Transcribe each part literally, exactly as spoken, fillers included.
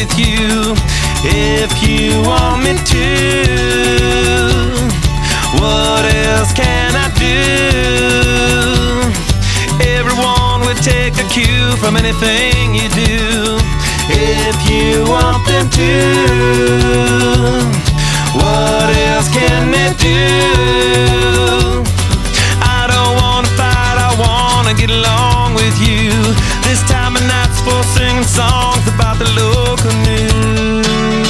with you if you want me to. What else can I do? Everyone would take a cue from anything you do if you want them to. What else can they do? I don't wanna fight, I wanna get along with you. This time of night's for singing songs about the local news.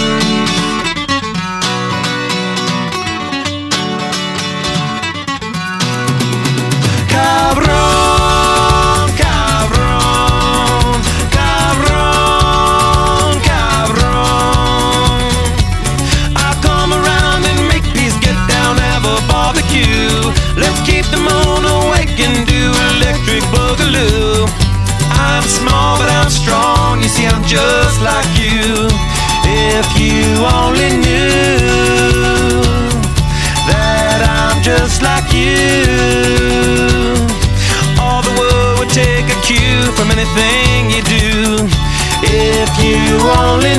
Cabron, cabron, cabron, cabron. I'll come around and make peace, get down, have a barbecue. Let's keep the moon awake and do electric boogaloo. I'm small but I'm strong, you see I'm just like you. If you only knew that I'm just like you. All the world would take a cue from anything you do. If you only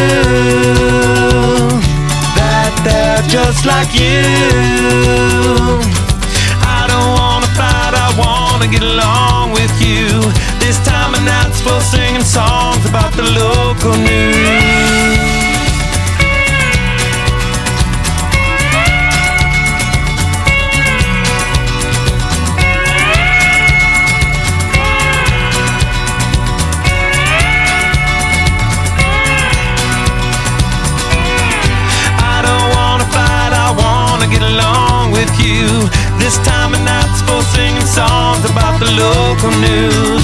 knew that they're just like you. I don't wanna fight, I wanna get along with you. This time of night's for singing songs about the local news. I don't wanna fight, I wanna get along with you. This time of night's for singing songs about the local news.